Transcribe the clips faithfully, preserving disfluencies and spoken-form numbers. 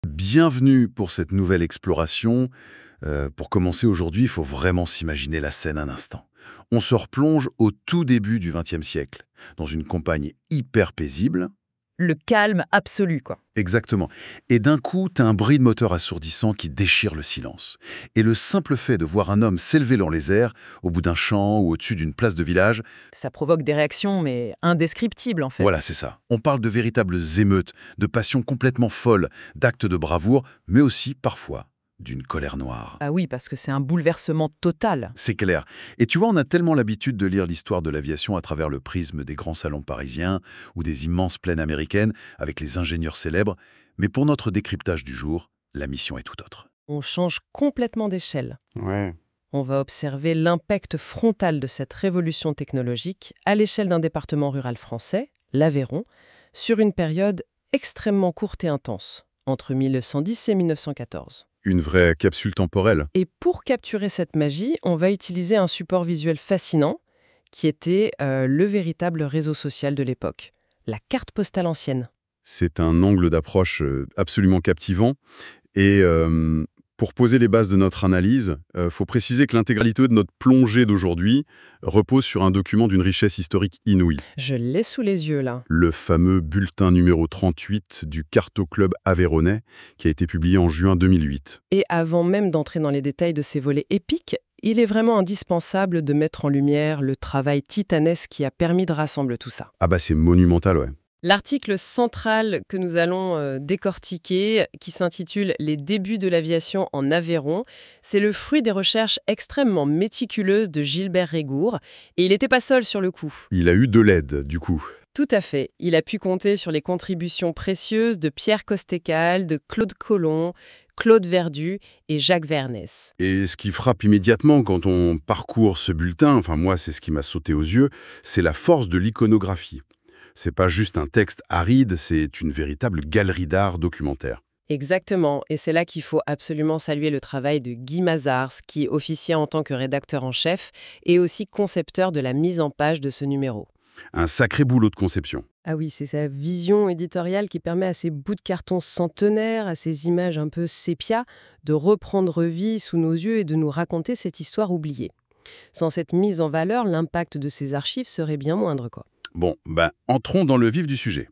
Bienvenue pour cette nouvelle exploration. Euh, pour commencer aujourd'hui, il faut vraiment s'imaginer la scène un instant. On se replonge au tout début du vingtième siècle, dans une campagne hyper paisible. Le calme absolu, quoi. Exactement. Et d'un coup, t'as un bruit de moteur assourdissant qui déchire le silence. Et le simple fait de voir un homme s'élever dans les airs, au bout d'un champ ou au-dessus d'une place de village, Ça provoque des réactions, mais indescriptibles, en fait. voilà, c'est ça. On parle de véritables émeutes, de passions complètement folles, d'actes de bravoure, mais aussi, parfois, d'une colère noire. Ah oui, parce que c'est un bouleversement total. C'est clair. Et tu vois, on a tellement l'habitude de lire l'histoire de l'aviation à travers le prisme des grands salons parisiens ou des immenses plaines américaines avec les ingénieurs célèbres, mais pour notre décryptage du jour, la mission est tout autre. On change complètement d'échelle. Ouais. On va observer l'impact frontal de cette révolution technologique à l'échelle d'un département rural français, l'Aveyron, sur une période extrêmement courte et intense, entre mille neuf cent dix et mille neuf cent quatorze. Une vraie capsule temporelle. Et pour capturer cette magie, on va utiliser un support visuel fascinant qui était euh, le véritable réseau social de l'époque, la carte postale ancienne. C'est un angle d'approche euh, absolument captivant. Et euh, pour poser les bases de notre analyse, il faut préciser que l'intégralité de notre plongée d'aujourd'hui repose sur un document d'une richesse historique inouïe. Je l'ai sous les yeux là. Le fameux bulletin numéro trente-huit du Carto-Club Aveyronnais, qui a été publié en juin deux mille huit. Et avant même d'entrer dans les détails de ces volets épiques, il est vraiment indispensable de mettre en lumière le travail titanesque qui a permis de rassembler tout ça. Ah bah c'est monumental, ouais. L'article central que nous allons euh, décortiquer, qui s'intitule « Les débuts de l'aviation en Aveyron », c'est le fruit des recherches extrêmement méticuleuses de Gilbert Régour, et il n'était pas seul sur le coup. Il a eu de l'aide, du coup. Tout à fait. Il a pu compter sur les contributions précieuses de Pierre Costécal, de Claude Colomb, Claude Verdu et Jacques Vernès. Et ce qui frappe immédiatement quand on parcourt ce bulletin, enfin moi c'est ce qui m'a sauté aux yeux, c'est la force de l'iconographie. C'est pas juste un texte aride, c'est une véritable galerie d'art documentaire. Exactement, et c'est là qu'il faut absolument saluer le travail de Guy Mazars, qui officiait en tant que rédacteur en chef et aussi concepteur de la mise en page de ce numéro. Un sacré boulot de conception. Ah oui, c'est sa vision éditoriale qui permet à ces bouts de carton centenaires, à ces images un peu sépia, de reprendre vie sous nos yeux et de nous raconter cette histoire oubliée. Sans cette mise en valeur, l'impact de ces archives serait bien moindre, quoi. Bon, ben, entrons dans le vif du sujet.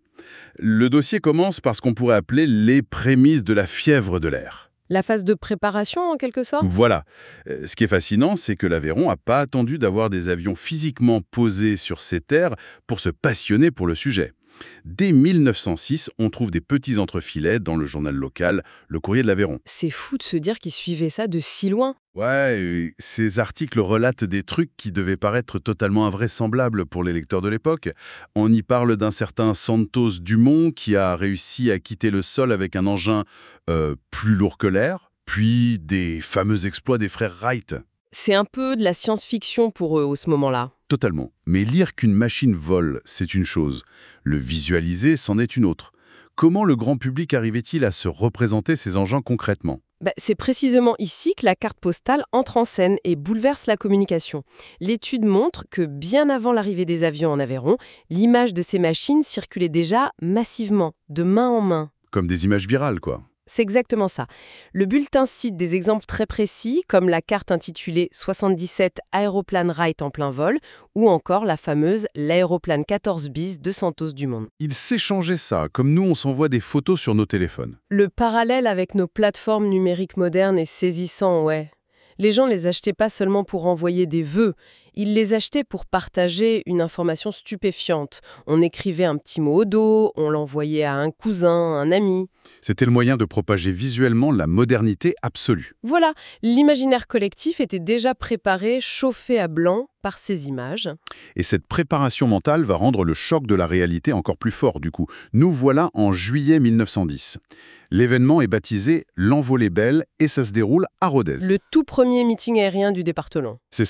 Le dossier commence par ce qu'on pourrait appeler les prémices de la fièvre de l'air. La phase de préparation, en quelque sorte ? Voilà. Euh, Ce qui est fascinant, c'est que l'Aveyron n'a pas attendu d'avoir des avions physiquement posés sur ces terres pour se passionner pour le sujet. Dès mille neuf cent six, on trouve des petits entrefilets dans le journal local, le Courrier de l'Aveyron. C'est fou de se dire qu'ils suivaient ça de si loin. Ouais, euh, ces articles relatent des trucs qui devaient paraître totalement invraisemblables pour les lecteurs de l'époque. On y parle d'un certain Santos Dumont qui a réussi à quitter le sol avec un engin euh, plus lourd que l'air, puis des fameux exploits des frères Wright. C'est un peu de la science-fiction pour eux, au ce moment-là. Totalement. Mais lire qu'une machine vole, c'est une chose. Le visualiser, c'en est une autre. Comment le grand public arrivait-il à se représenter ces engins concrètement ? Bah, c'est précisément ici que la carte postale entre en scène et bouleverse la communication. L'étude montre que bien avant l'arrivée des avions en Aveyron, l'image de ces machines circulait déjà massivement, de main en main. Comme des images virales, quoi. C'est exactement ça. Le bulletin cite des exemples très précis, comme la carte intitulée soixante-dix-sept Aéroplane Wright en plein vol, ou encore la fameuse l'aéroplane quatorze bis de Santos Dumont. Ils s'échangeaient ça, comme nous on s'envoie des photos sur nos téléphones. Le parallèle avec nos plateformes numériques modernes est saisissant, ouais. Les gens les achetaient pas seulement pour envoyer des vœux, ils les achetaient pour partager une information stupéfiante. On écrivait un petit mot au dos, on l'envoyait à un cousin, un ami. C'était le moyen de propager visuellement la modernité absolue. Voilà, l'imaginaire collectif était déjà préparé, chauffé à blanc par ces images. Et cette préparation mentale va rendre le choc de la réalité encore plus fort, du coup. Nous voilà en juillet mille neuf cent dix. L'événement est baptisé « L'envolée belle » et ça se déroule à Rodez. Le tout premier meeting aérien du département. C'est ça.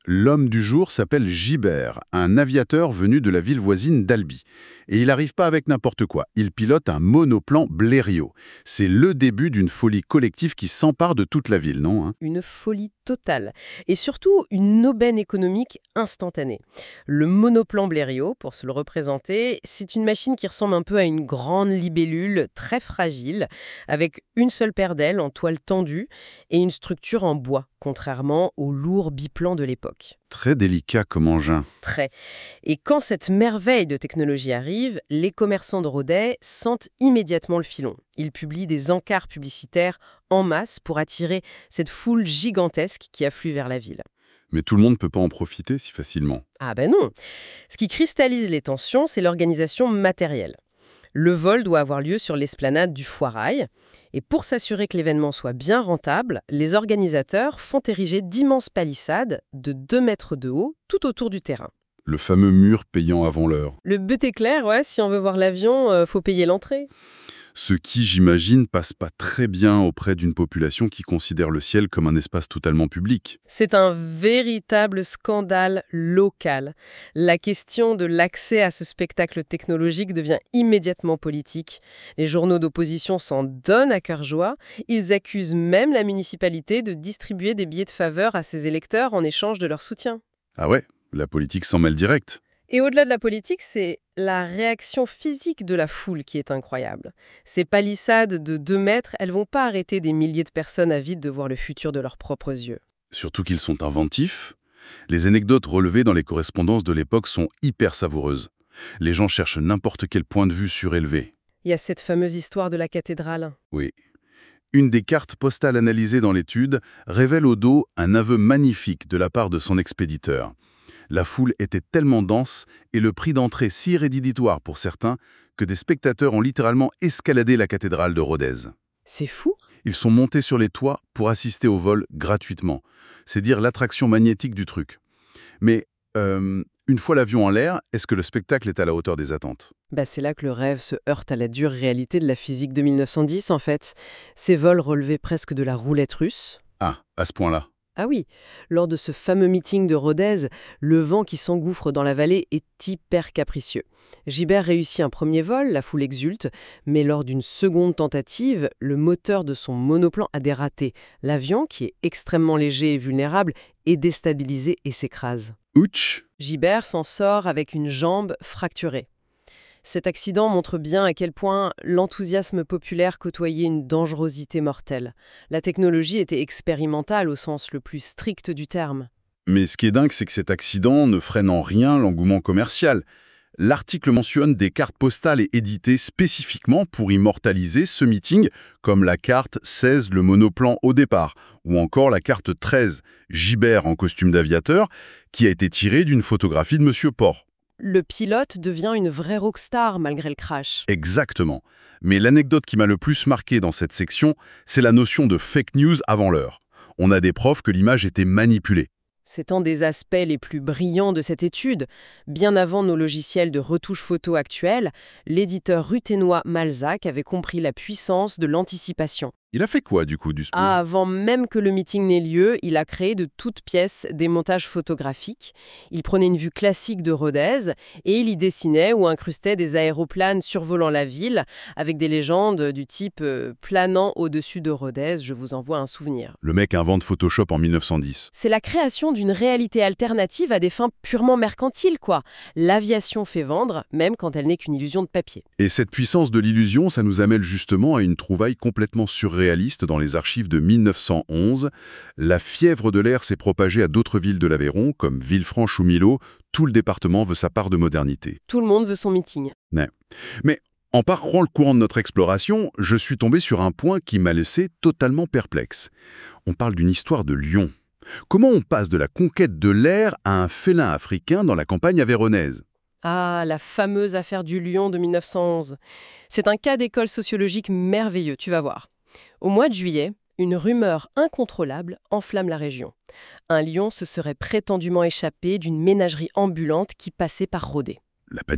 L'homme du jour s'appelle Gibert, un aviateur venu de la ville voisine d'Albi. Et il n'arrive pas avec n'importe quoi. Il pilote un monoplan Blériot. C'est le début d'une folie collective qui s'empare de toute la ville, non hein? Une folie totale. Et surtout, une aubaine économique instantanée. Le monoplan Blériot, pour se le représenter, c'est une machine qui ressemble un peu à une grande libellule très fragile, avec une seule paire d'ailes en toile tendue et une structure en bois, contrairement aux lourds biplans de l'époque. Très délicat comme engin. Très. Et quand cette merveille de technologie arrive, les commerçants de Rodez sentent immédiatement le filon. Ils publient des encarts publicitaires en masse pour attirer cette foule gigantesque qui afflue vers la ville. Mais tout le monde ne peut pas en profiter si facilement. Ah ben non. Ce qui cristallise les tensions, c'est l'organisation matérielle. Le vol doit avoir lieu sur l'esplanade du Foirail. Et pour s'assurer que l'événement soit bien rentable, les organisateurs font ériger d'immenses palissades de deux mètres de haut tout autour du terrain. Le fameux mur payant avant l'heure. Le but est clair, ouais, si on veut voir l'avion, euh, faut payer l'entrée. Ce qui, j'imagine, passe pas très bien auprès d'une population qui considère le ciel comme un espace totalement public. C'est un véritable scandale local. La question de l'accès à ce spectacle technologique devient immédiatement politique. Les journaux d'opposition s'en donnent à cœur joie. Ils accusent même la municipalité de distribuer des billets de faveur à ses électeurs en échange de leur soutien. Ah ouais, la politique s'en mêle direct. Et au-delà de la politique, c'est la réaction physique de la foule qui est incroyable. Ces palissades de deux mètres, elles vont pas arrêter des milliers de personnes avides de voir le futur de leurs propres yeux. Surtout qu'ils sont inventifs. Les anecdotes relevées dans les correspondances de l'époque sont hyper savoureuses. Les gens cherchent n'importe quel point de vue surélevé. Il y a cette fameuse histoire de la cathédrale. Oui. Une des cartes postales analysées dans l'étude révèle au dos un aveu magnifique de la part de son expéditeur. La foule était tellement dense et le prix d'entrée si rédhibitoire pour certains que des spectateurs ont littéralement escaladé la cathédrale de Rodez. C'est fou. Ils sont montés sur les toits pour assister au vol gratuitement. C'est dire l'attraction magnétique du truc. Mais euh, une fois l'avion en l'air, est-ce que le spectacle est à la hauteur des attentes ? Bah, c'est là que le rêve se heurte à la dure réalité de la physique de mille neuf cent dix, en fait. Ces vols relevaient presque de la roulette russe. Ah, à ce point-là. Ah oui, lors de ce fameux meeting de Rodez, le vent qui s'engouffre dans la vallée est hyper capricieux. Gibert réussit un premier vol, la foule exulte, mais lors d'une seconde tentative, le moteur de son monoplan a dératé. L'avion, qui est extrêmement léger et vulnérable, est déstabilisé et s'écrase. Ouch ! Gibert s'en sort avec une jambe fracturée. Cet accident montre bien à quel point l'enthousiasme populaire côtoyait une dangerosité mortelle. La technologie était expérimentale au sens le plus strict du terme. Mais ce qui est dingue, c'est que cet accident ne freine en rien l'engouement commercial. L'article mentionne des cartes postales éditées spécifiquement pour immortaliser ce meeting, comme la carte seize, le monoplan au départ, ou encore la carte treize, Gibert en costume d'aviateur, qui a été tirée d'une photographie de Monsieur Port. Le pilote devient une vraie rockstar malgré le crash. Exactement. Mais l'anecdote qui m'a le plus marqué dans cette section, c'est la notion de fake news avant l'heure. On a des preuves que l'image était manipulée. C'est un des aspects les plus brillants de cette étude. Bien avant nos logiciels de retouche photo actuels, l'éditeur ruthénois Malzac avait compris la puissance de l'anticipation. Il a fait quoi, du coup, du sport ? Ah, avant même que le meeting n'ait lieu, il a créé de toutes pièces des montages photographiques. Il prenait une vue classique de Rodez et il y dessinait ou incrustait des aéroplanes survolant la ville avec des légendes du type euh, « planant au-dessus de Rodez, je vous envoie un souvenir ». Le mec invente Photoshop en mille neuf cent dix. C'est la création d'une réalité alternative à des fins purement mercantiles, quoi. L'aviation fait vendre, même quand elle n'est qu'une illusion de papier. Et cette puissance de l'illusion, ça nous amène justement à une trouvaille complètement surréaliste dans les archives de mille neuf cent onze. La fièvre de l'air s'est propagée à d'autres villes de l'Aveyron, comme Villefranche ou Millau. Tout le département veut sa part de modernité. Tout le monde veut son meeting. Ouais. Mais en parcourant le courant de notre exploration, je suis tombé sur un point qui m'a laissé totalement perplexe. On parle d'une histoire de lion. Comment on passe de la conquête de l'air à un félin africain dans la campagne aveyronnaise ? Ah, la fameuse affaire du lion de mille neuf cent onze. C'est un cas d'école sociologique merveilleux, tu vas voir. Au mois de juillet, une rumeur incontrôlable enflamme la région. Un lion se serait prétendument échappé d'une ménagerie ambulante qui passait par Rodez. La panique totale ?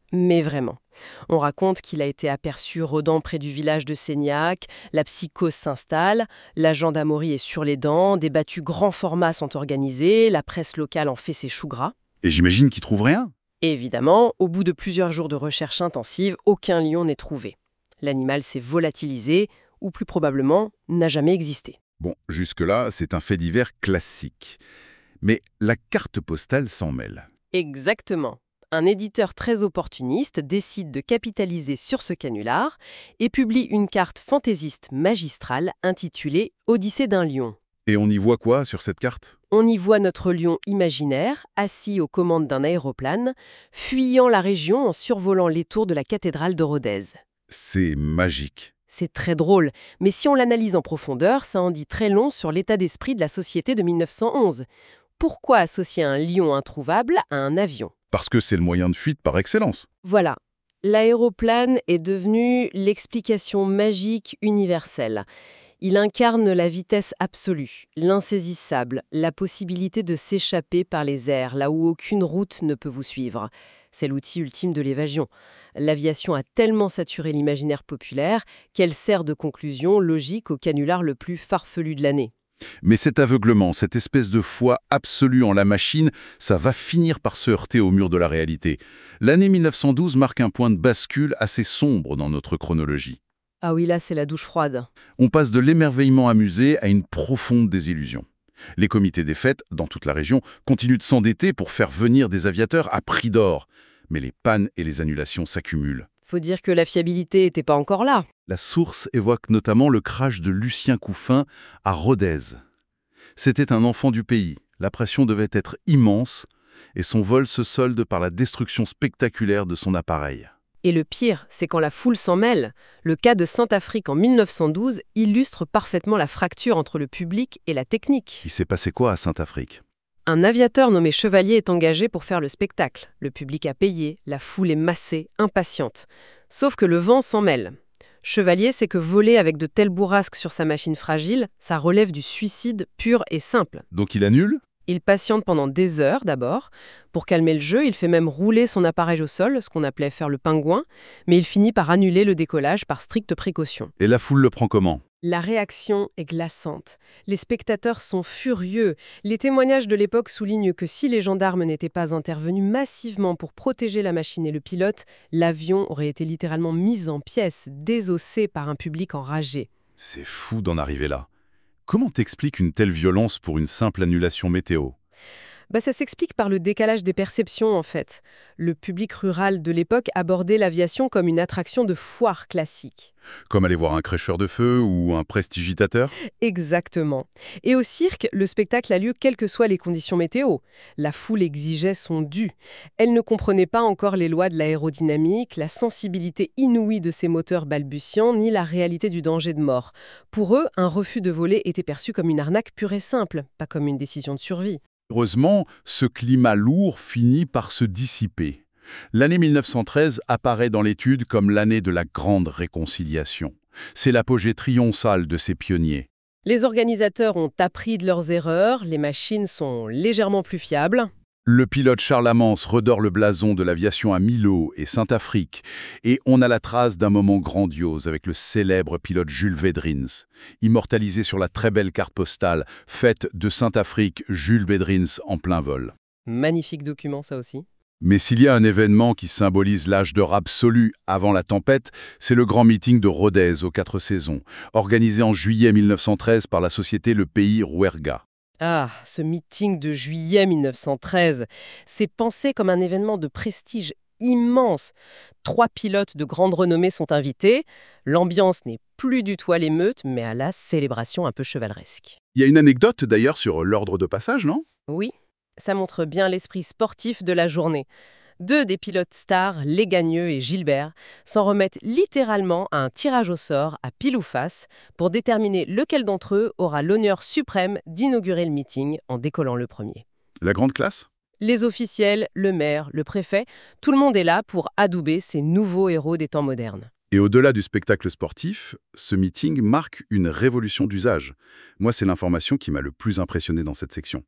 Mais vraiment. On raconte qu'il a été aperçu rôdant près du village de Seignac, la psychose s'installe, la gendarmerie est sur les dents, des battues grand format sont organisées, la presse locale en fait ses choux gras. Et j'imagine qu'ils trouvent rien. Et évidemment, au bout de plusieurs jours de recherche intensive, aucun lion n'est trouvé. L'animal s'est volatilisé, ou plus probablement, n'a jamais existé. Bon, jusque-là, c'est un fait divers classique. Mais la carte postale s'en mêle. Exactement. Un éditeur très opportuniste décide de capitaliser sur ce canular et publie une carte fantaisiste magistrale intitulée « Odyssée d'un lion ». Et on y voit quoi sur cette carte? On y voit notre lion imaginaire, assis aux commandes d'un aéroplane, fuyant la région en survolant les tours de la cathédrale de Rodez. C'est magique. C'est très drôle, mais si on l'analyse en profondeur, ça en dit très long sur l'état d'esprit de la société de mille neuf cent onze. Pourquoi associer un lion introuvable à un avion? Parce que c'est le moyen de fuite par excellence. Voilà. L'aéroplane est devenu l'explication magique universelle. Il incarne la vitesse absolue, l'insaisissable, la possibilité de s'échapper par les airs, là où aucune route ne peut vous suivre. C'est l'outil ultime de l'évasion. L'aviation a tellement saturé l'imaginaire populaire qu'elle sert de conclusion logique au canular le plus farfelu de l'année. Mais cet aveuglement, cette espèce de foi absolue en la machine, ça va finir par se heurter au mur de la réalité. L'année mille neuf cent douze marque un point de bascule assez sombre dans notre chronologie. Ah oui, là, c'est la douche froide. On passe de l'émerveillement amusé à une profonde désillusion. Les comités des fêtes, dans toute la région, continuent de s'endetter pour faire venir des aviateurs à prix d'or. Mais les pannes et les annulations s'accumulent. Faut dire que la fiabilité n'était pas encore là. La source évoque notamment le crash de Lucien Couffin à Rodez. C'était un enfant du pays. La pression devait être immense et son vol se solde par la destruction spectaculaire de son appareil. Et le pire, c'est quand la foule s'en mêle. Le cas de Saint-Afrique en mille neuf cent douze illustre parfaitement la fracture entre le public et la technique. Il s'est passé quoi à Saint-Afrique? Un aviateur nommé Chevalier est engagé pour faire le spectacle. Le public a payé, la foule est massée, impatiente. Sauf que le vent s'en mêle. Chevalier sait que voler avec de telles bourrasques sur sa machine fragile, ça relève du suicide pur et simple. Donc il annule? Il patiente pendant des heures d'abord. Pour calmer le jeu, il fait même rouler son appareil au sol, ce qu'on appelait faire le pingouin, mais il finit par annuler le décollage par stricte précaution. Et la foule le prend comment? La réaction est glaçante. Les spectateurs sont furieux. Les témoignages de l'époque soulignent que si les gendarmes n'étaient pas intervenus massivement pour protéger la machine et le pilote, l'avion aurait été littéralement mis en pièces, désossé par un public enragé. C'est fou d'en arriver là. Comment t'expliques une telle violence pour une simple annulation météo? Bah, ça s'explique par le décalage des perceptions, en fait. Le public rural de l'époque abordait l'aviation comme une attraction de foire classique. Comme aller voir un crêcheur de feu ou un prestigitateur? Exactement. Et au cirque, le spectacle a lieu quelles que soient les conditions météo. La foule exigeait son dû. Elle ne comprenait pas encore les lois de l'aérodynamique, la sensibilité inouïe de ces moteurs balbutiants, ni la réalité du danger de mort. Pour eux, un refus de voler était perçu comme une arnaque pure et simple, pas comme une décision de survie. Heureusement, ce climat lourd finit par se dissiper. L'année mille neuf cent treize apparaît dans l'étude comme l'année de la grande réconciliation. C'est l'apogée triomphale de ces pionniers. Les organisateurs ont appris de leurs erreurs, les machines sont légèrement plus fiables. Le pilote Charles Amance redore le blason de l'aviation à Milo et Saint-Afrique, et on a la trace d'un moment grandiose avec le célèbre pilote Jules Védrines, immortalisé sur la très belle carte postale faite de Saint-Afrique Jules Védrines en plein vol. Magnifique document, ça aussi. Mais s'il y a un événement qui symbolise l'âge d'or absolu avant la tempête, c'est le grand meeting de Rodez aux quatre saisons, organisé en juillet mille neuf cent treize par la société Le Pays Rouergat. Ah, ce meeting de juillet mille neuf cent treize, c'est pensé comme un événement de prestige immense. Trois pilotes de grande renommée sont invités. L'ambiance n'est plus du tout à l'émeute, mais à la célébration un peu chevaleresque. Il y a une anecdote d'ailleurs sur l'ordre de passage, non? Oui, ça montre bien l'esprit sportif de la journée. Deux des pilotes stars, Légagneux et Gilbert, s'en remettent littéralement à un tirage au sort à pile ou face pour déterminer lequel d'entre eux aura l'honneur suprême d'inaugurer le meeting en décollant le premier. La grande classe? Les officiels, le maire, le préfet, tout le monde est là pour adouber ces nouveaux héros des temps modernes. Et au-delà du spectacle sportif, ce meeting marque une révolution d'usage. Moi, c'est l'information qui m'a le plus impressionné dans cette section.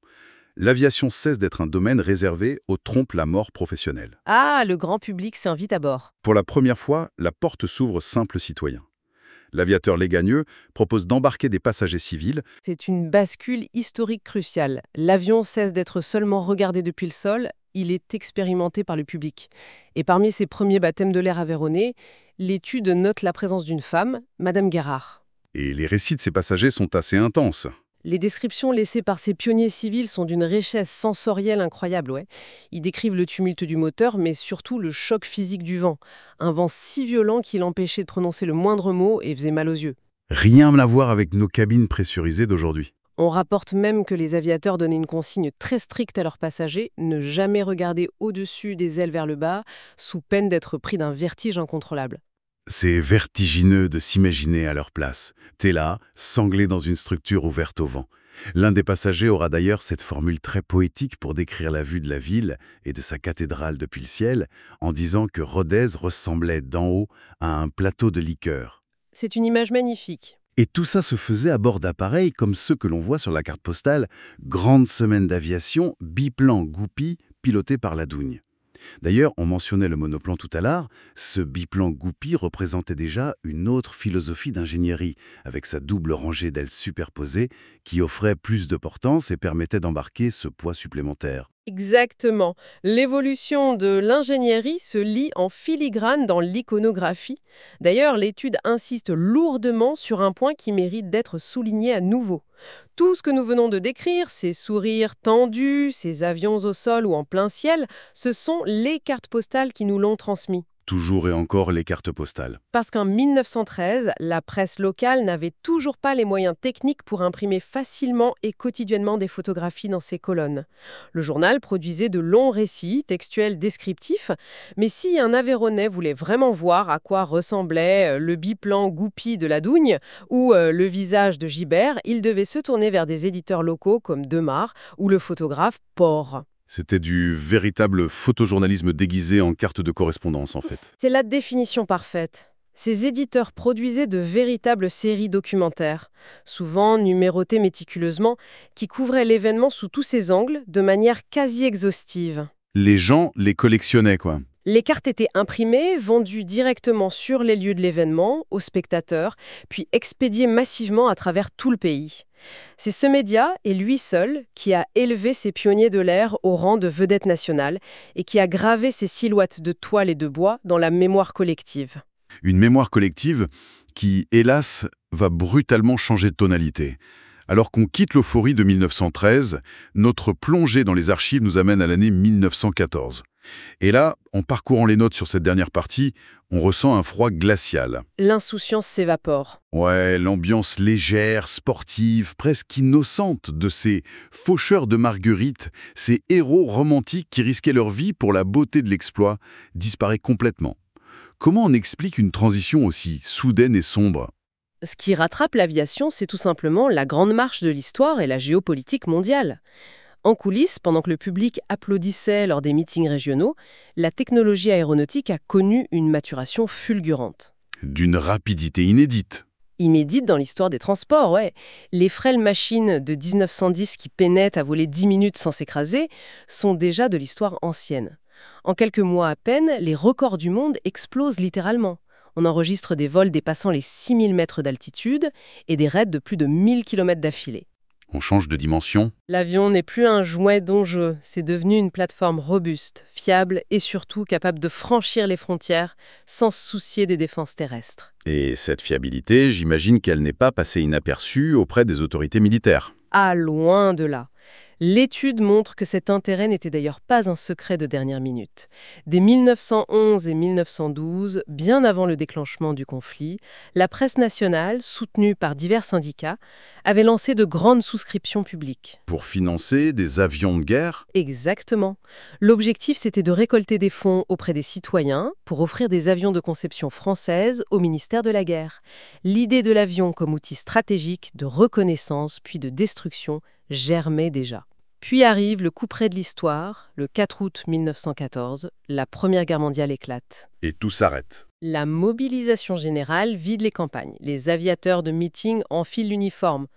L'aviation cesse d'être un domaine réservé aux trompe-la-mort professionnels. Ah, le grand public s'invite à bord. Pour la première fois, la porte s'ouvre aux simples citoyens. L'aviateur Légagneux propose d'embarquer des passagers civils. C'est une bascule historique cruciale. L'avion cesse d'être seulement regardé depuis le sol, il est expérimenté par le public. Et parmi ses premiers baptêmes de l'air aveyronnais, l'étude note la présence d'une femme, Madame Guérard. Et les récits de ces passagers sont assez intenses. Les descriptions laissées par ces pionniers civils sont d'une richesse sensorielle incroyable. Ouais. Ils décrivent le tumulte du moteur, mais surtout le choc physique du vent. Un vent si violent qu'il empêchait de prononcer le moindre mot et faisait mal aux yeux. Rien à voir avec nos cabines pressurisées d'aujourd'hui. On rapporte même que les aviateurs donnaient une consigne très stricte à leurs passagers, ne jamais regarder au-dessus des ailes vers le bas, sous peine d'être pris d'un vertige incontrôlable. C'est vertigineux de s'imaginer à leur place. T'es là, sanglé dans une structure ouverte au vent. L'un des passagers aura d'ailleurs cette formule très poétique pour décrire la vue de la ville et de sa cathédrale depuis le ciel, en disant que Rodez ressemblait d'en haut à un plateau de liqueur. C'est une image magnifique. Et tout ça se faisait à bord d'appareils comme ceux que l'on voit sur la carte postale, grande semaine d'aviation, biplan Goupy, piloté par la Dougne. D'ailleurs, on mentionnait le monoplan tout à l'heure, ce biplan Goupy représentait déjà une autre philosophie d'ingénierie, avec sa double rangée d'ailes superposées qui offrait plus de portance et permettait d'embarquer ce poids supplémentaire. Exactement. L'évolution de l'ingénierie se lit en filigrane dans l'iconographie. D'ailleurs, l'étude insiste lourdement sur un point qui mérite d'être souligné à nouveau. Tout ce que nous venons de décrire, ces sourires tendus, ces avions au sol ou en plein ciel, ce sont les cartes postales qui nous l'ont transmis. Toujours et encore les cartes postales. Parce qu'en mille neuf cent treize, la presse locale n'avait toujours pas les moyens techniques pour imprimer facilement et quotidiennement des photographies dans ses colonnes. Le journal produisait de longs récits, textuels descriptifs, mais si un Aveyronnais voulait vraiment voir à quoi ressemblait le biplan Goupy de la Dougne ou euh, le visage de Gibert, il devait se tourner vers des éditeurs locaux comme Demar ou le photographe Port. C'était du véritable photojournalisme déguisé en carte de correspondance, en fait. C'est la définition parfaite. Ces éditeurs produisaient de véritables séries documentaires, souvent numérotées méticuleusement, qui couvraient l'événement sous tous ses angles, de manière quasi exhaustive. Les gens les collectionnaient, quoi. Les cartes étaient imprimées, vendues directement sur les lieux de l'événement, aux spectateurs, puis expédiées massivement à travers tout le pays. C'est ce média, et lui seul, qui a élevé ces pionniers de l'air au rang de vedettes nationales et qui a gravé ces silhouettes de toile et de bois dans la mémoire collective. Une mémoire collective qui, hélas, va brutalement changer de tonalité. Alors qu'on quitte l'euphorie de mille neuf cent treize, notre plongée dans les archives nous amène à l'année mille neuf cent quatorze. Et là, en parcourant les notes sur cette dernière partie, on ressent un froid glacial. L'insouciance s'évapore. Ouais, l'ambiance légère, sportive, presque innocente de ces faucheurs de marguerite, ces héros romantiques qui risquaient leur vie pour la beauté de l'exploit, disparaît complètement. Comment on explique une transition aussi soudaine et sombre ? Ce qui rattrape l'aviation, c'est tout simplement la grande marche de l'histoire et la géopolitique mondiale. En coulisses, pendant que le public applaudissait lors des meetings régionaux, la technologie aéronautique a connu une maturation fulgurante. D'une rapidité inédite. Inédite dans l'histoire des transports, ouais. Les frêles machines de mille neuf cent dix qui peinaient à voler dix minutes sans s'écraser sont déjà de l'histoire ancienne. En quelques mois à peine, les records du monde explosent littéralement. On enregistre des vols dépassant les six mille mètres d'altitude et des raids de plus de mille kilomètres d'affilée. On change de dimension. L'avion n'est plus un jouet d'enjeu, c'est devenu une plateforme robuste, fiable et surtout capable de franchir les frontières sans se soucier des défenses terrestres. Et cette fiabilité, j'imagine qu'elle n'est pas passée inaperçue auprès des autorités militaires. Ah, loin de là. L'étude montre que cet intérêt n'était d'ailleurs pas un secret de dernière minute. Dès mille neuf cent onze et mille neuf cent douze, bien avant le déclenchement du conflit, la presse nationale, soutenue par divers syndicats, avait lancé de grandes souscriptions publiques. Pour financer des avions de guerre ? Exactement. L'objectif, c'était de récolter des fonds auprès des citoyens pour offrir des avions de conception française au ministère de la Guerre. L'idée de l'avion comme outil stratégique de reconnaissance puis de destruction germait déjà. Puis arrive le coup près de l'histoire, le quatre août mille neuf cent quatorze, la Première Guerre mondiale éclate. Et tout s'arrête. La mobilisation générale vide les campagnes. Les aviateurs de meeting enfilent l'uniforme.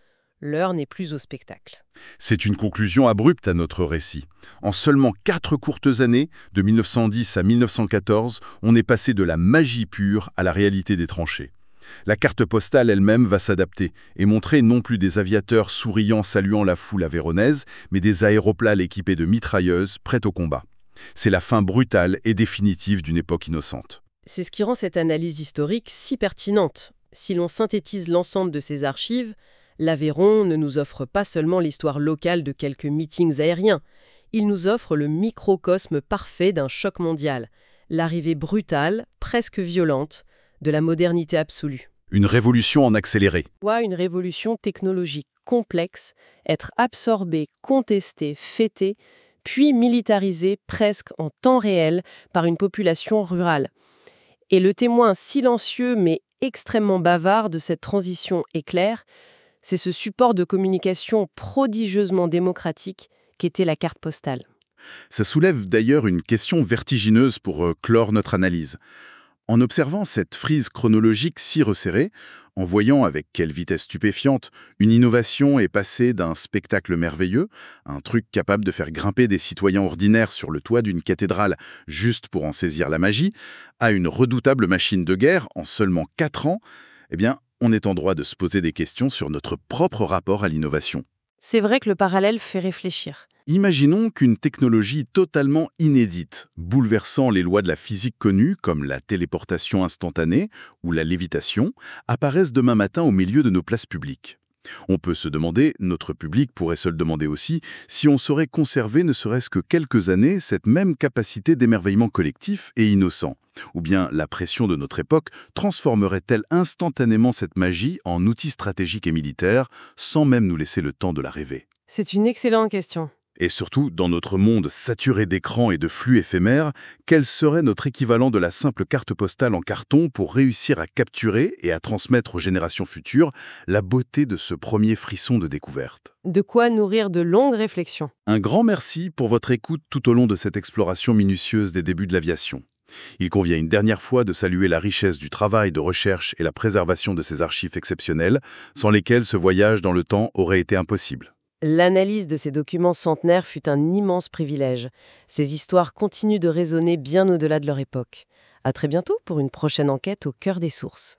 L'heure n'est plus au spectacle. C'est une conclusion abrupte à notre récit. En seulement quatre courtes années, de mille neuf cent dix à mille neuf cent quatorze, on est passé de la magie pure à la réalité des tranchées. La carte postale elle-même va s'adapter et montrer non plus des aviateurs souriants saluant la foule avéronaise, mais des aéroplanes équipés de mitrailleuses prêtes au combat. C'est la fin brutale et définitive d'une époque innocente. C'est ce qui rend cette analyse historique si pertinente. Si l'on synthétise l'ensemble de ces archives, l'Aveyron ne nous offre pas seulement l'histoire locale de quelques meetings aériens, il nous offre le microcosme parfait d'un choc mondial, l'arrivée brutale, presque violente, de la modernité absolue. Une révolution en accéléré. Soit une révolution technologique complexe, être absorbée, contestée, fêtée, puis militarisée presque en temps réel par une population rurale. Et le témoin silencieux mais extrêmement bavard de cette transition éclair, c'est ce support de communication prodigieusement démocratique qu'était la carte postale. Ça soulève d'ailleurs une question vertigineuse pour euh, clore notre analyse. En observant cette frise chronologique si resserrée, en voyant avec quelle vitesse stupéfiante une innovation est passée d'un spectacle merveilleux, un truc capable de faire grimper des citoyens ordinaires sur le toit d'une cathédrale juste pour en saisir la magie, à une redoutable machine de guerre en seulement quatre ans, eh bien, on est en droit de se poser des questions sur notre propre rapport à l'innovation. C'est vrai que le parallèle fait réfléchir. Imaginons qu'une technologie totalement inédite, bouleversant les lois de la physique connues comme la téléportation instantanée ou la lévitation, apparaisse demain matin au milieu de nos places publiques. On peut se demander, notre public pourrait se le demander aussi, si on saurait conserver ne serait-ce que quelques années cette même capacité d'émerveillement collectif et innocent. Ou bien la pression de notre époque transformerait-elle instantanément cette magie en outil stratégique et militaire, sans même nous laisser le temps de la rêver? C'est une excellente question. Et surtout, dans notre monde saturé d'écrans et de flux éphémères, quel serait notre équivalent de la simple carte postale en carton pour réussir à capturer et à transmettre aux générations futures la beauté de ce premier frisson de découverte? De quoi nourrir de longues réflexions. Un grand merci pour votre écoute tout au long de cette exploration minutieuse des débuts de l'aviation. Il convient une dernière fois de saluer la richesse du travail de recherche et la préservation de ces archives exceptionnelles, sans lesquelles ce voyage dans le temps aurait été impossible. L'analyse de ces documents centenaires fut un immense privilège. Ces histoires continuent de résonner bien au-delà de leur époque. À très bientôt pour une prochaine enquête au cœur des sources.